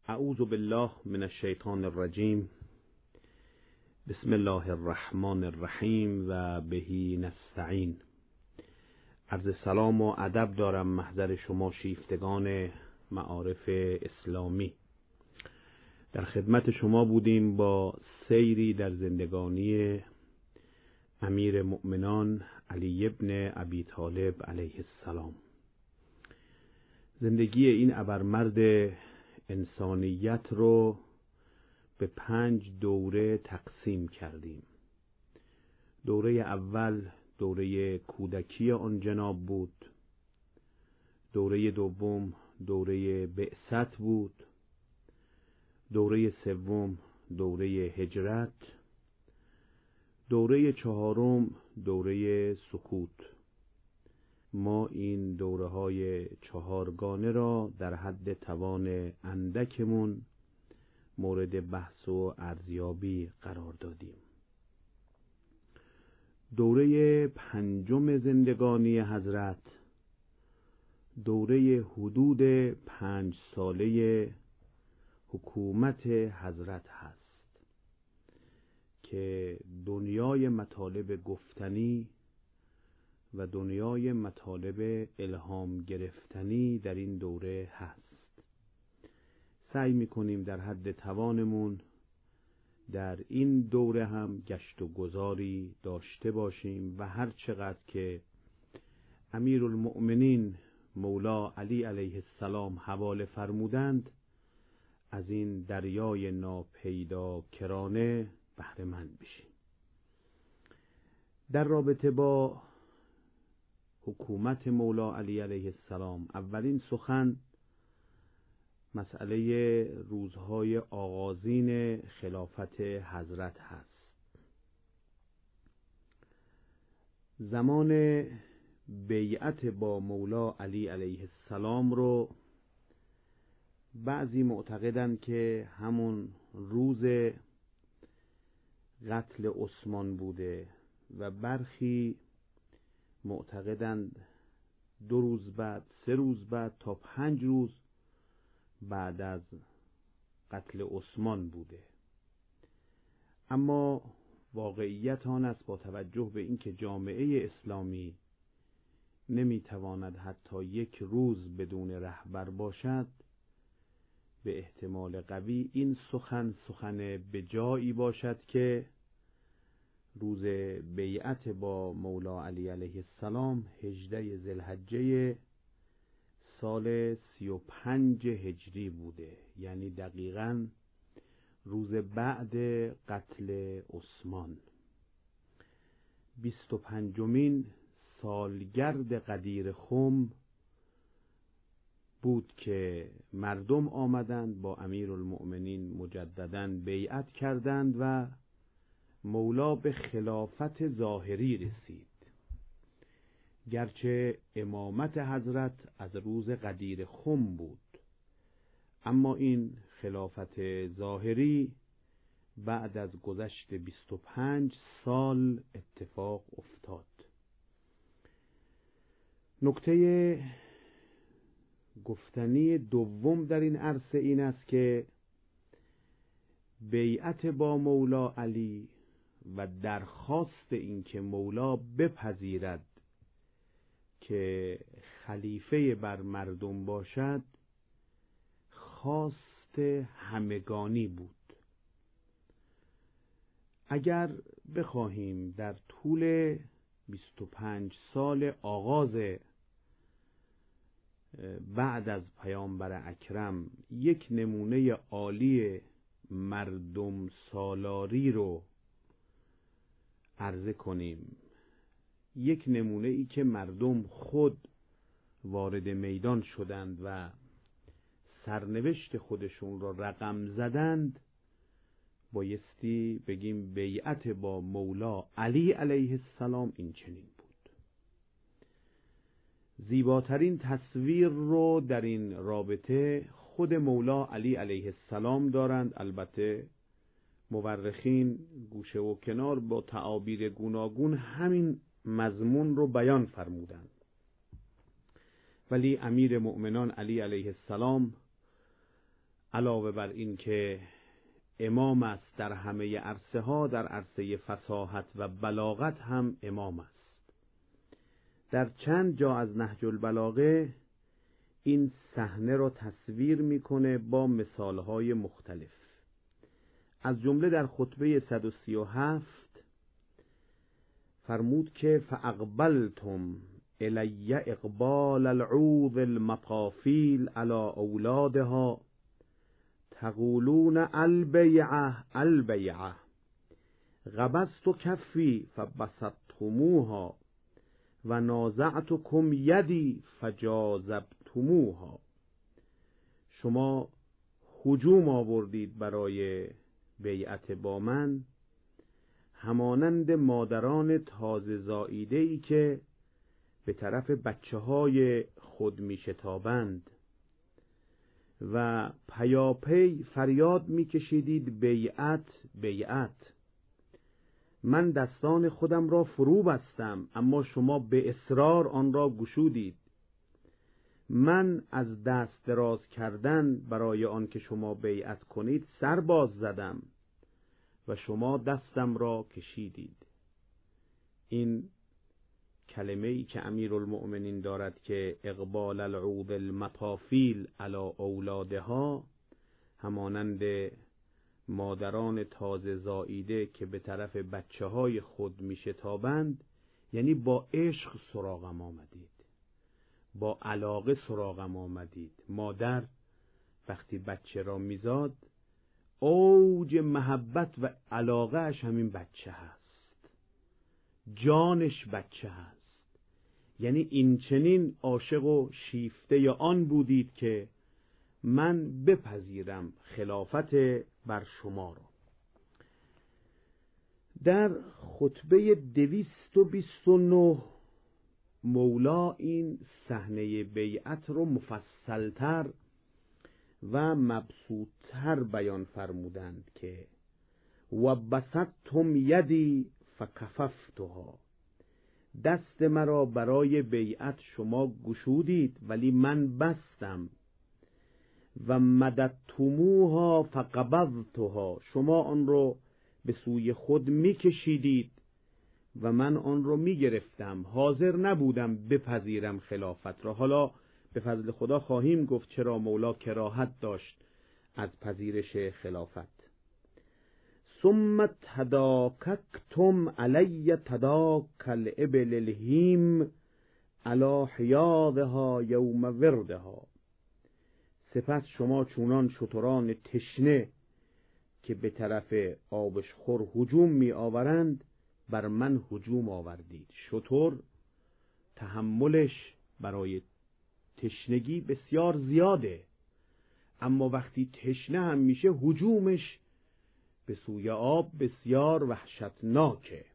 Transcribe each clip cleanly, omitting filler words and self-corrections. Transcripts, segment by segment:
اعوذ بالله من الشیطان الرجیم. بسم الله الرحمن الرحیم و بهی نستعین. عرض سلام و ادب دارم محضر شما شیفتگان معارف اسلامی. در خدمت شما بودیم با سیری در زندگانی امیر مؤمنان علی ابن ابی طالب علیه السلام. زندگی این ابرمرد انسانیت رو به 5 دوره تقسیم کردیم. دوره اول دوره کودکی آن جناب بود. دوره دوم دوره بعثت بود. دوره سوم دوره هجرت. دوره چهارم دوره سکوت. ما این دوره های 4گانه را در حد توان اندکمون مورد بحث و ارزیابی قرار دادیم. دوره 5 زندگانی حضرت دوره حدود 5 ساله حکومت حضرت هست که دنیای مطالب گفتنی و دنیای مطالب الهام گرفتنی در این دوره هست. سعی میکنیم در حد توانمون در این دوره هم گشت و گذاری داشته باشیم و هر چقدر که امیرالمؤمنین مولا علی علیه السلام حواله فرمودند از این دریای ناپیدا کرانه بهره مند بشیم. در رابطه با حکومت مولا علی علیه السلام اولین سخن مسئله روزهای آغازین خلافت حضرت هست. زمان بیعت با مولا علی علیه السلام رو بعضی معتقدند که همون روز قتل عثمان بوده و برخی معتقدند 2 روز بعد، 3 روز بعد تا 5 روز بعد از قتل عثمان بوده. اما واقعیت آن است با توجه به اینکه جامعه اسلامی نمیتواند حتی 1 روز بدون رهبر باشد، به احتمال قوی این سخن به جایی باشد که روز بیعت با مولا علی علیه السلام 18 ذوالحجه سال 35 هجری بوده، یعنی دقیقاً روز بعد قتل عثمان. 25مین سالگرد غدیر خم بود که مردم آمدند با امیرالمؤمنین مجدداً بیعت کردند و مولا به خلافت ظاهری رسید، گرچه امامت حضرت از روز غدیر خم بود، اما این خلافت ظاهری بعد از گذشت 25 سال اتفاق افتاد. نکته گفتنی دوم در این عرصه این است که بیعت با مولا علی و درخواست این که مولا بپذیرد که خلیفه بر مردم باشد خواست همگانی بود. اگر بخواهیم در طول 25 سال آغاز بعد از پیامبر اکرم یک نمونه عالی مردم سالاری رو عرضه کنیم، یک نمونه ای که مردم خود وارد میدان شدند و سرنوشت خودشون را رقم زدند، بایستی بگیم بیعت با مولا علی علیه السلام این چنین بود. زیباترین تصویر رو در این رابطه خود مولا علی علیه السلام دارند. البته مورخین گوشه و کنار با تعابیر گوناگون همین مضمون رو بیان فرمودند، ولی امیر مؤمنان علی علیه السلام علاوه بر این که امام است در همه عرصه ها، در عرصه فصاحت و بلاغت هم امام است. در چند جا از نهج البلاغه این صحنه را تصویر میکنه با مثالهای مختلف. از جمله در خطبه 137 فرمود که فاقبلتم الی اقبال العوذ المطافیل علی اولادها تقولون البیعه البیعه غبضت کفی فبسطتموها و نازعتکم یدی فجاذبتموها. شما هجوم آوردید برای بیعت با من همانند مادران تازه زاییده‌ای که به طرف بچه‌های خود می‌شتابند و پیاپی فریاد می‌کشیدید بیعت بیعت. من دستان خودم را فرو بستم اما شما به اصرار آن را گشودید. من از دست دراز کردن برای آن که شما بیعت کنید سر باز زدم و شما دستم را کشیدید. این کلمه‌ای که امیرالمؤمنین دارد که اقبال العود المطافیل علی اولادها، همانند مادران تازه زاییده که به طرف بچه‌های خود میشتابند، یعنی با عشق سراغم آمدید، با علاقه سراغم آمدید. مادر وقتی بچه را میزاد اوج محبت و علاقه اش همین بچه هست، جانش بچه هست. یعنی این چنین عاشق و شیفته آن بودید که من بپذیرم خلافت بر شما را. در خطبه 229 مولا این صحنه بیعت رو مفصلتر و مبسوطتر بیان فرمودند که و بسطتم یدی فکففتها، دست مرا برای بیعت شما گشودید ولی من بستم. و مددتموها فقبضتها، شما آن رو به سوی خود میکشیدید و من آن رو میگرفتم، حاضر نبودم بپذیرم خلافت را. حالا به فضل خدا خواهیم گفت چرا مولا کراهت داشت از پذیرش خلافت. ثم تداککتم علی تداک الابل الهیم علی حیاضها یوم وردها، سپس شما چونان شتران تشنه که به طرف آبشخور هجوم می آورند بر من هجوم آوردید. شتر تحملش برای تشنگی بسیار زیاده، اما وقتی تشنه هم میشه هجومش به سوی آب بسیار وحشتناکه.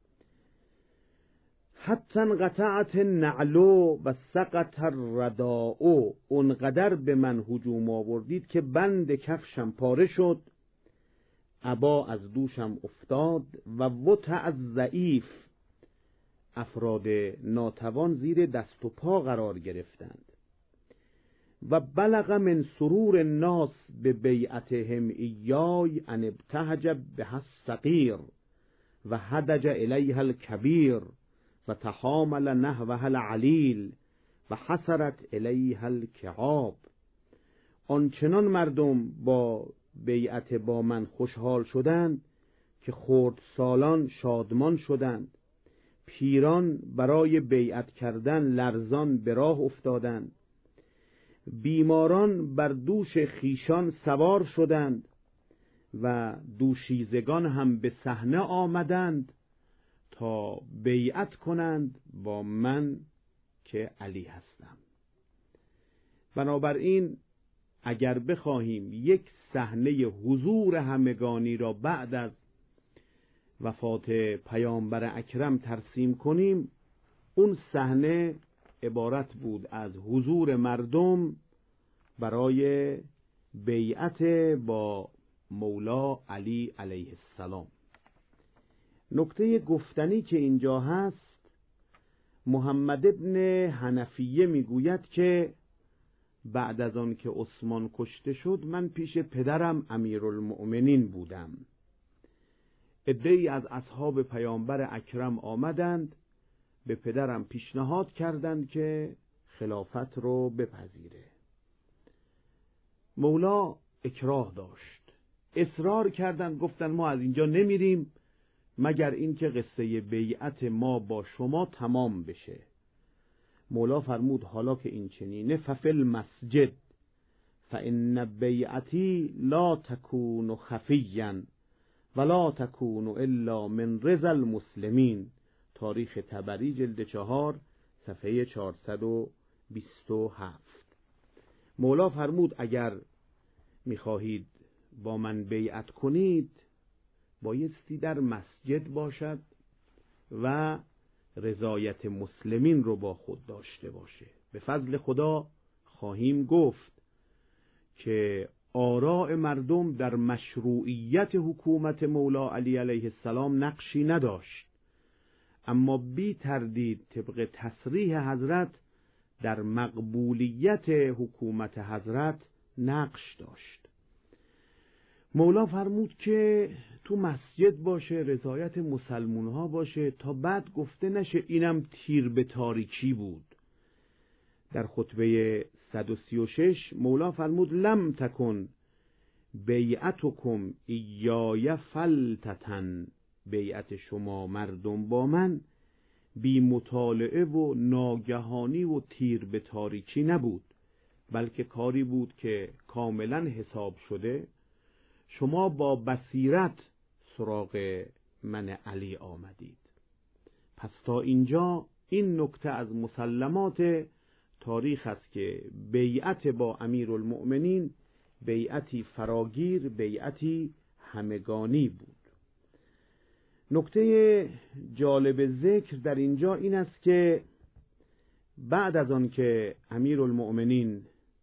حتی انقطعت النعل و سقط الرداء، اونقدر به من هجوم آوردید که بند کفشم پاره شد، عبا از دوشم افتاد و وطأ الضعیف، افراد ناتوان زیر دست و پا قرار گرفتند. و بلغ من سرور الناس به بیعتهم ایای ان ابتهج بها الصغیر و هدج الیها الکبیر و تحامل نحوها العلیل و حسرت الیها الکعاب. آنچنان مردم با بیعت با من خوشحال شدند که خردسالان شادمان شدند، پیران برای بیعت کردن لرزان به راه افتادند، بیماران بر دوش خیشان سوار شدند و دوشیزگان هم به صحنه آمدند تا بیعت کنند با من که علی هستم. بنابراین اگر بخواهیم یک صحنه حضور همگانی را بعد از وفات پیامبر اکرم ترسیم کنیم، اون صحنه عبارت بود از حضور مردم برای بیعت با مولا علی علیه السلام. نکته گفتنی که اینجا هست، محمد ابن حنفیه میگوید که بعد از آن که عثمان کشته شد من پیش پدرم امیرالمؤمنین بودم. عده‌ای از اصحاب پیامبر اکرم آمدند، به پدرم پیشنهاد کردند که خلافت رو بپذیره. مولا اکراه داشت، اصرار کردند، گفتند ما از اینجا نمیریم مگر اینکه قصه بیعت ما با شما تمام بشه. مولا فرمود حالا که این چنینه ففی المسجد فان بیعتی لا تکون خفیا ولا تکون الا من رضا المسلمین. تاریخ طبری جلد 4 صفحه 427. مولا فرمود اگر میخواهید با من بیعت کنید بایستی در مسجد باشد و رضایت مسلمین رو با خود داشته باشه. به فضل خدا خواهیم گفت که آراء مردم در مشروعیت حکومت مولا علی علیه السلام نقشی نداشت، اما بی تردید طبق تصریح حضرت در مقبولیت حکومت حضرت نقش داشت. مولا فرمود که تو مسجد باشه، رضایت مسلمون ها باشه، تا بعد گفته نشه اینم تیر به تاریکی بود. در خطبه 136 مولا فرمود لم تکن بیعتکم ایای فلتتن. بیعت شما مردم با من بی مطالعه و ناگهانی و تیر به تاریکی نبود، بلکه کاری بود که کاملا حساب شده. شما با بصیرت سراغ من علی آمدید. پس تا اینجا این نکته از مسلمات تاریخ است که بیعت با امیرالمؤمنین بیعتی فراگیر، بیعتی همگانی بود. نکته جالب ذکر در اینجا این است که بعد از آن که امیرالمؤمنین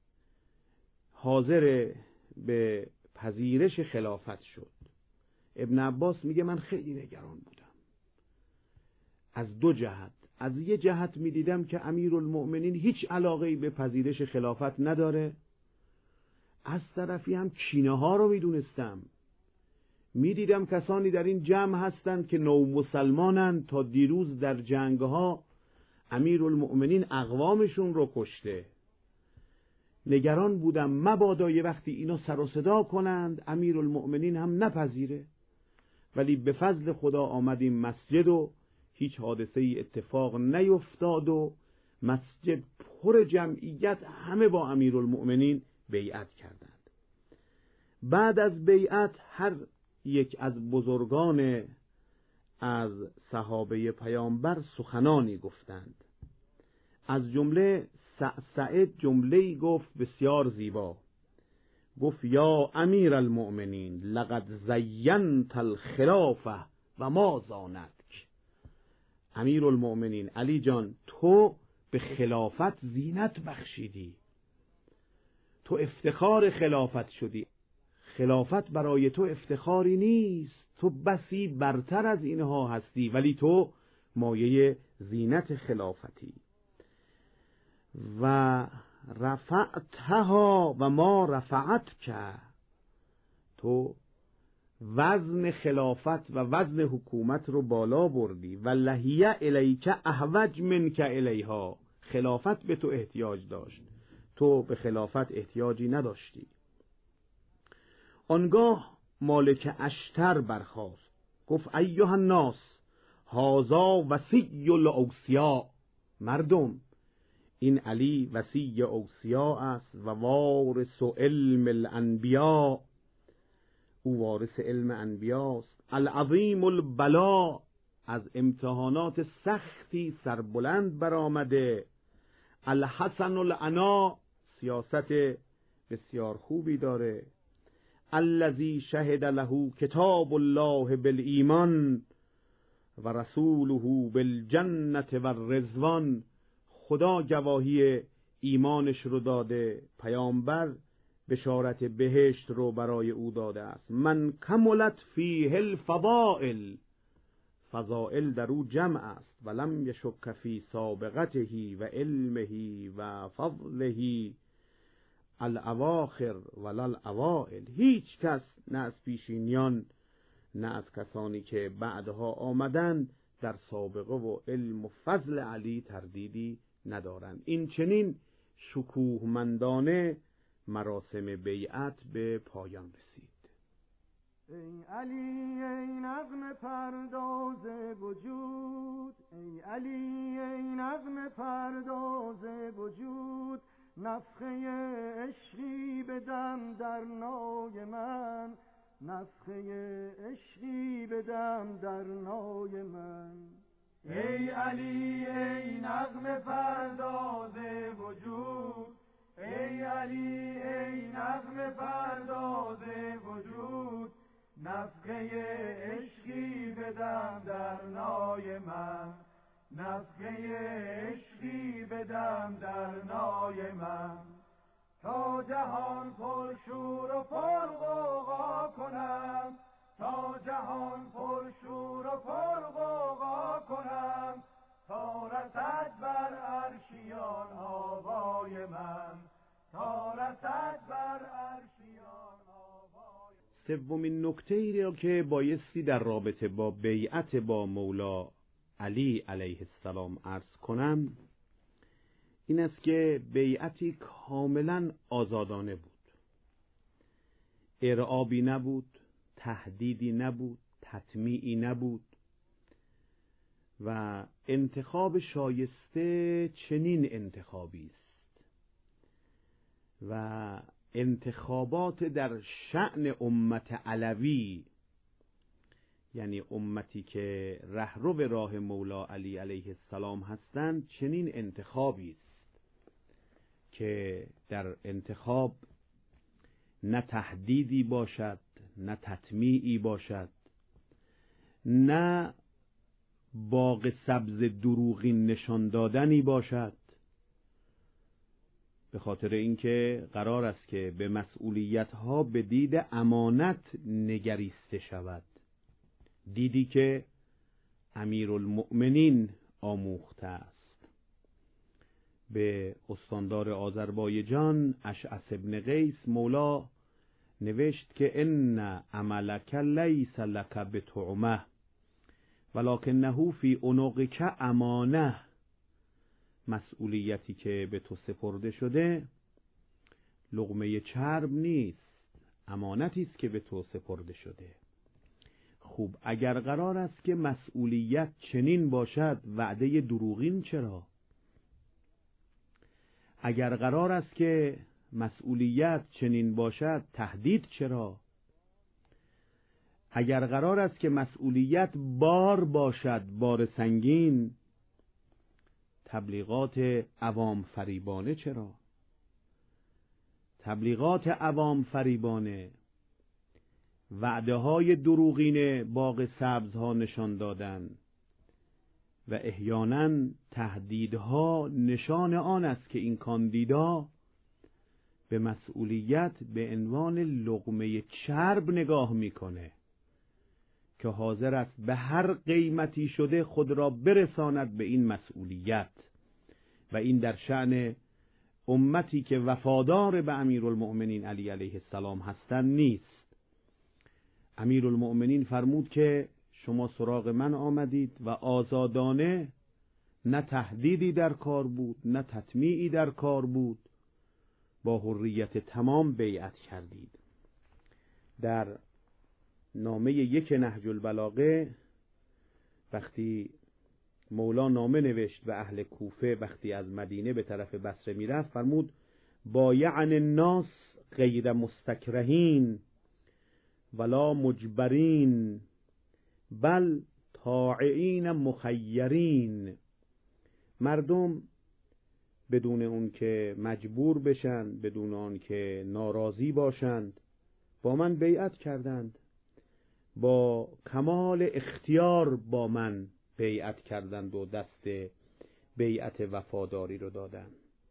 حاضر به پذیرش خلافت شد، ابن عباس میگه من خیلی نگران بودم از دو جهت. از یه جهت میدیدم که امیرالمؤمنین هیچ علاقه‌ای به پذیرش خلافت نداره، از طرفی هم کینه ها رو میدونستم. میدیدم کسانی در این جمع هستند که نو مسلمانند، تا دیروز در جنگ ها امیرالمؤمنین اقوامشون رو کشته. نگران بودم مبادا یه وقتی اینا سر و صدا کنند امیرالمؤمنین هم نپذیره. ولی به فضل خدا آمدیم مسجد و هیچ حادثه ای اتفاق نیفتاد و مسجد پر جمعیت، همه با امیرالمؤمنین بیعت کردند. بعد از بیعت هر یک از بزرگان از صحابه پیامبر سخنانی گفتند. از جمله سعد جمله‌ای گفت بسیار زیبا. گفت یا امیر المؤمنین لقد زینت الخلافه و ما زانتک. امیر المؤمنین علی جان، تو به خلافت زینت بخشیدی، تو افتخار خلافت شدی. خلافت برای تو افتخاری نیست، تو بسی برتر از اینها هستی، ولی تو مایه زینت خلافتی. و رفعتها و ما رفعت که، تو وزن خلافت و وزن حکومت رو بالا بردی. و لهیه الیک احوج منک الیها، خلافت به تو احتیاج داشت، تو به خلافت احتیاجی نداشتی. آنگاه مالک اشتر برخاست، گفت ایها الناس هذا وصی الاوصیاء. مردم، این علی وصی اوصیاء است و وارث علم الانبیاء، او وارث علم انبیاست. العظیم البلا، از امتحانات سختی سربلند برآمده. الحسن العنا، سیاست بسیار خوبی داره. الذی شهد له کتاب الله بالایمان و رسوله بالجنة و الرضوان. خدا گواهی ایمانش رو داده، پیامبر بشارت بهشت رو برای او داده است. من کملت فیه الفضائل، فضائل در او جمع است. ولم یشک فی سابقته و علمه و فضله الاواخر ولا الاوائل، هیچ کس نه از پیشینیان نه از کسانی که بعدها آمدند در سابقه و علم و فضل علی تردیدی ندارند. این چنین شکوهمندانه مراسم بیعت به پایان رسید. ای علی ای نغمه پرداز وجود، ای علی ای نغمه پرداز وجود، نفخه عشقی بدم در نای من، نفخه عشقی بدم در نای من. ای علی ای نغمه پرداز وجود، ای علی ای نغمه پرداز وجود، نفخه عشقی بدم در نای من، نفخه عشقی بدم در نای من. تا جهان پر شور و پر غوغا کنم، تا جهان پر شور و پر غوغا کنم، تا رسد بر عرشیان آوای من، تا رسد بر عرشیان آوای من. سومین نکته‌ای را که بایستی در رابطه با بیعت با مولا علی علیه السلام عرض کنم این است که بیعتی کاملا آزادانه بود، ارعابی نبود، تهدیدی نبود، تطمیعی نبود و انتخاب شایسته چنین انتخابی است و انتخابات در شأن امت علوی، یعنی امتی که رهرو به راه مولا علی علیه السلام هستند، چنین انتخابی است که در انتخاب نه تهدیدی باشد، نه تطمیعی باشد، نه باغ سبز دروغین نشان دادنی باشد، به خاطر اینکه قرار است که به مسئولیت‌ها به دید امانت نگریسته شود، دیدی که امیرالمؤمنین آموخته است. به استاندار آذربایجان اشعث ابن قیس مولا نوشت که ان عملک لیس لک بطعمه ولکنه فی عنقک امانه، مسئولیتی که به تو سپرده شده لقمه چرب نیست، امانتی است که به تو سپرده شده. خوب، اگر قرار است که مسئولیت چنین باشد، وعده دروغین چرا؟ اگر قرار است که مسئولیت چنین باشد، تهدید چرا؟ اگر قرار است که مسئولیت بار باشد، بار سنگین، تبلیغات عوام فریبانه چرا؟ تبلیغات عوام فریبانه، وعده های دروغین باغ سبزها نشان دادن و احیانا تهدیدها نشان آن است که این کاندیدا به مسئولیت به عنوان لقمه چرب نگاه میکنه که حاضر است به هر قیمتی شده خود را برساند به این مسئولیت، و این در شأن امتی که وفادار به امیرالمؤمنین علی علیه السلام هستند نیست. امیرالمؤمنین فرمود که شما سراغ من آمدید و آزادانه، نه تهدیدی در کار بود، نه تطمیعی در کار بود، با حریت تمام بیعت کردید. در نامه 1 نهج البلاغه وقتی مولا نامه نوشت به اهل کوفه، وقتی از مدینه به طرف بصره میرفت، فرمود بایعن الناس غیر مستکرهین ولا مجبرین بل طاعین مخیرین. مردم بدون اون که مجبور بشن، بدون اون که ناراضی باشند، با من بیعت کردند، با کمال اختیار با من بیعت کردند و دست بیعت وفاداری رو دادند.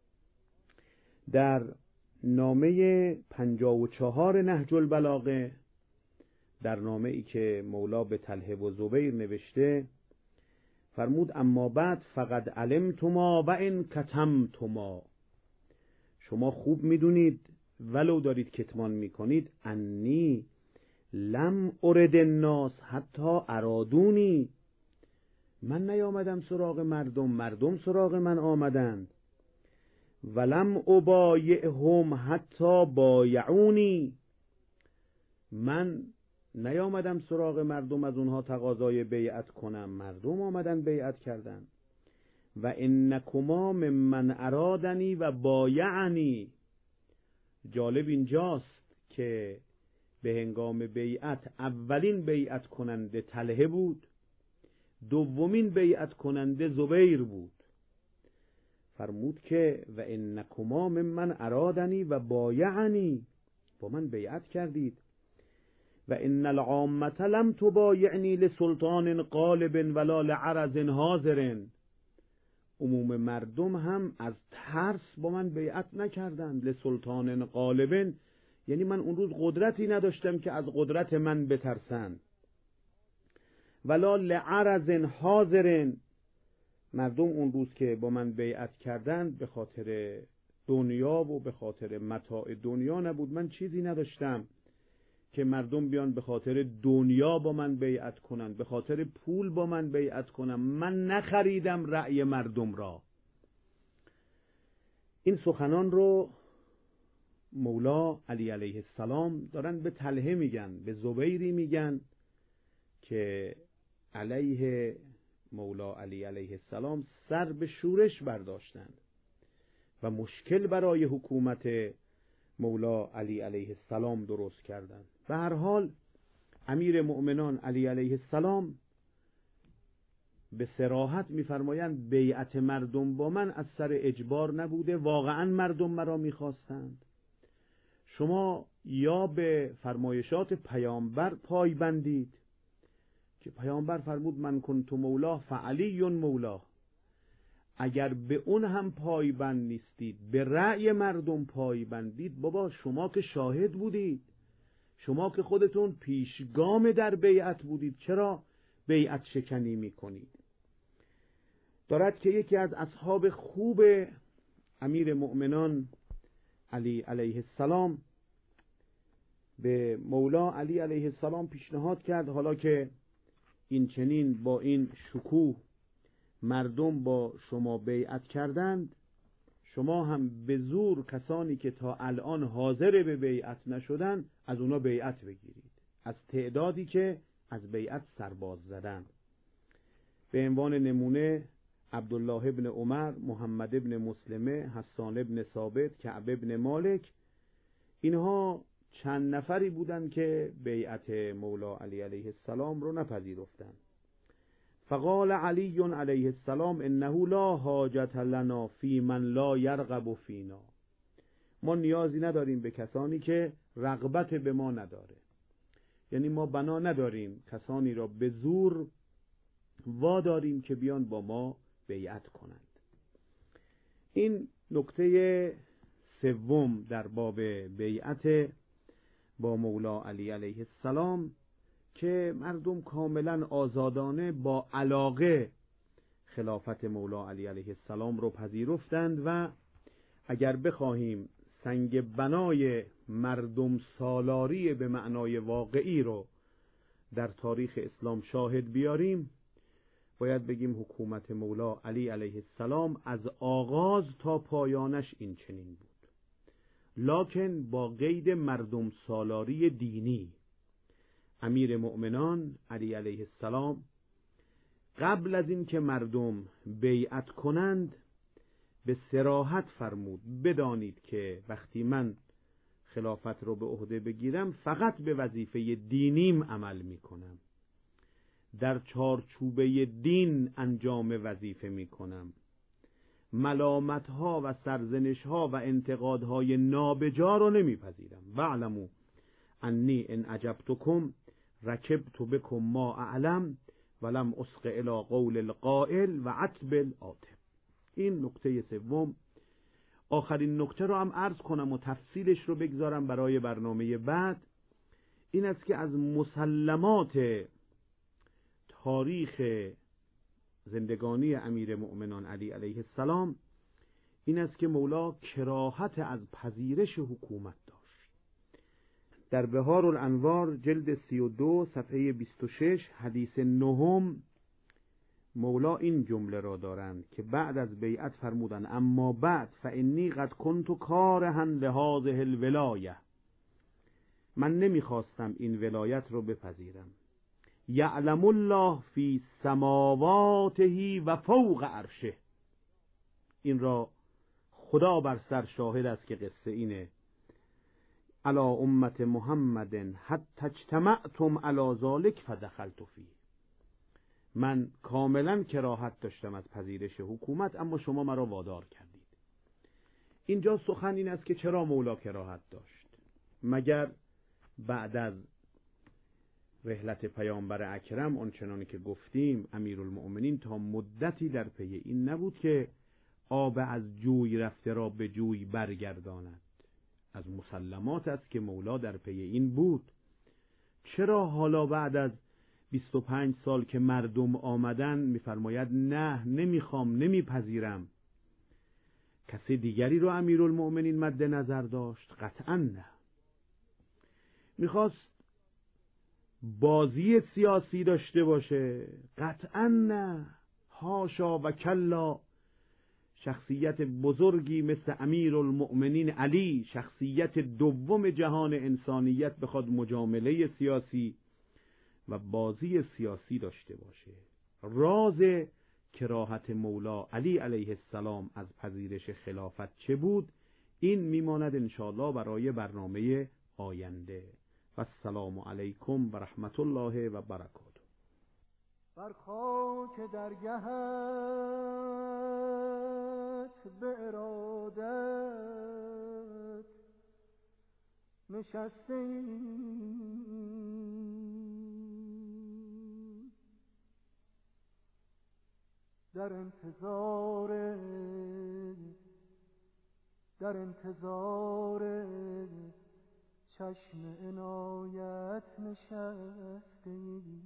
در نامه 54 نهج البلاغه، در نامه ای که مولا به طلحه و زبیر نوشته، فرمود اما بعد فقد علمتما و ان کتمتما، شما خوب میدونید ولو دارید کتمان میکنید انی لم ارد الناس حتی ارادونی، من نیامدم سراغ مردم، مردم سراغ من آمدند. ولم ابایعهم حتی بایعونی، من نیامدم سراغ مردم از اونها تقاضای بیعت کنم، مردم آمدن بیعت کردن. و انکما ممن ارادنی و بایعنی. جالب اینجاست که به هنگام بیعت اولین بیعت کننده طلحه بود، دومین بیعت کننده زبیر بود. فرمود که و انکما ممن ارادنی و بایعنی، با من بیعت کردید. و ان العامة لم تبایعنی لسلطان غالب ولا لعرض حاضر، عموم مردم هم از ترس با من بیعت نکردند. لسلطان غالب یعنی من اون روز قدرتی نداشتم که از قدرت من بترسند. ولا لعرض حاضر، مردم اون روز که با من بیعت کردند به خاطر دنیا و به خاطر متاع دنیا نبود. من چیزی نداشتم که مردم بیان به خاطر دنیا با من بیعت کنن، به خاطر پول با من بیعت کنن. من نخریدم رأی مردم را. این سخنان رو مولا علی علیه السلام دارن به طلحه میگن، به زبیری میگن که علیه مولا علی علیه السلام سر به شورش برداشتند و مشکل برای حکومت مولا علی علیه السلام درست کردند. به هر حال امیر مؤمنان علی علیه السلام به صراحت میفرمایند بیعت مردم با من از سر اجبار نبوده، واقعا مردم مرا میخواستند. شما یا به فرمایشات پیامبر پای بندید که پیامبر فرمود من کنت مولا فعلی مولا، اگر به اون هم پای بند نیستید، به رأی مردم پای بندید، بابا شما که شاهد بودید، شما که خودتون پیشگام در بیعت بودید، چرا بیعت شکنی میکنید؟ دارد که یکی از اصحاب خوب امیر مؤمنان علی علیه السلام به مولا علی علیه السلام پیشنهاد کرد حالا که این چنین با این شکوه مردم با شما بیعت کردند، شما هم به زور کسانی که تا الان حاضر به بیعت نشدن از اونا بیعت بگیرید، از تعدادی که از بیعت سرباز زدند. به عنوان نمونه عبدالله ابن عمر، محمد ابن مسلمه، حسان ابن ثابت، کعب ابن مالک، اینها چند نفری بودند که بیعت مولا علی علیه السلام رو نپذیرفتند. فقال علی علیه السلام انه لا حاجت لنا فی من لا یرغب فینا، ما نیازی نداریم به کسانی که رغبت به ما نداره، یعنی ما بنا نداریم کسانی را به زور واداریم که بیان با ما بیعت کنند. این نکته سوم در باب بیعت با مولا علی علیه السلام که مردم کاملا آزادانه با علاقه خلافت مولا علی علیه السلام رو پذیرفتند و اگر بخواهیم سنگ بنای مردم سالاری به معنای واقعی رو در تاریخ اسلام شاهد بیاریم، باید بگیم حکومت مولا علی علیه السلام از آغاز تا پایانش این چنین بود، لکن با قید مردم سالاری دینی. امیر مؤمنان علی علیه السلام قبل از این که مردم بیعت کنند به صراحت فرمود بدانید که وقتی من خلافت رو به عهده بگیرم فقط به وظیفه دینیم عمل میکنم، در چارچوبه دین انجام وظیفه میکنم، ملامتها و سرزنشها و انتقادهای نابجا رو نمیپذیرم. واعلموا انی ان اجبتکم رکبت بکم ما اعلم ولم اسق الی قول القائل و عتب العاتب. این نکته سوم. آخرین نکته رو هم عرض کنم و تفصیلش رو بگذارم برای برنامه بعد. این است که از مسلمات تاریخ زندگانی امیر مؤمنان علی علیه السلام این است که مولا کراهت از پذیرش حکومت داشت. در بهار الانوار جلد 32 صفحه 26 حدیث 9 مولا این جمله را دارند که بعد از بیعت فرمودند اما بعد فانی قد کنت کارها لهذه الولایه، من نمیخواستم این ولایت رو بپذیرم. یعلم الله فی سماواته و فوق عرشه، این را خدا بر سر شاهد است که قصه اینه. علی امت محمد حتی اجتمعتم علی ذلک فدخلت فیه، من کاملا کراهت داشتم از پذیرش حکومت اما شما مرا وادار کردید. اینجا سخن این است که چرا مولا کراهت داشت؟ مگر بعد از رحلت پیامبر اکرم آنچنانی که گفتیم امیرالمؤمنین تا مدتی در پی این نبود که آب از جوی رفته را به جوی برگرداند؟ از مسلمات است که مولا در پی این بود. چرا حالا بعد از 25 سال که مردم آمدن میفرماید نه، نمیخوام، نمیپذیرم؟ کسی دیگری رو امیرالمؤمنین مد نظر داشت؟ قطعا نه. میخواست بازی سیاسی داشته باشه؟ قطعا نه، حاشا و کلا. شخصیت بزرگی مثل امیرالمؤمنین علی، شخصیت دوم جهان انسانیت، بخواد مجامله سیاسی و بازی سیاسی داشته باشه؟ راز کراهت مولا علی علیه السلام از پذیرش خلافت چه بود؟ این میماند انشاءالله برای برنامه آینده. و السلام علیکم و رحمت الله و برکاته. بر خاک درگهت به ارادت نشسته در انتظار چشم عنایت نشسته.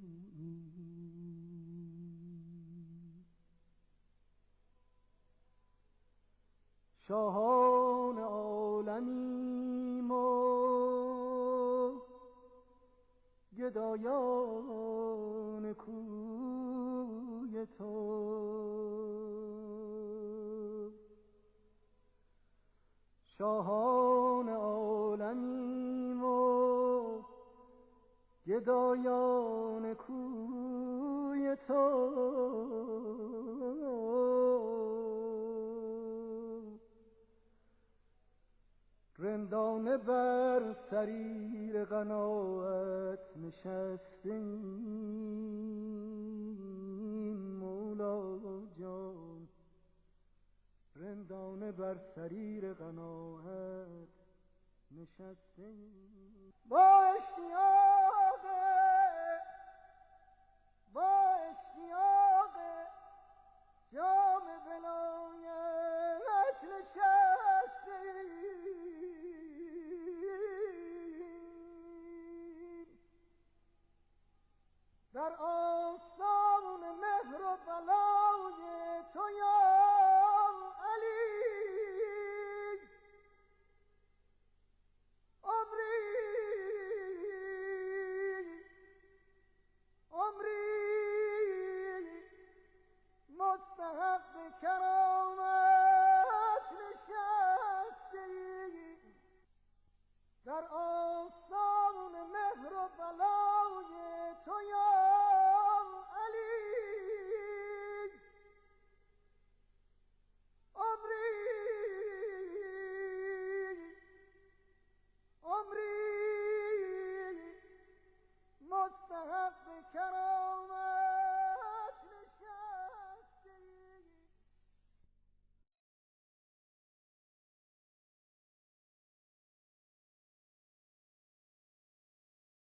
شاهان عالمیم و گدایان کوی تو، شاهان عالمیم و گدایان کوی تو، رندانه بر سریر قناعت نشستیم مولا جان، رندانه بر سریر قناعت نشستیم.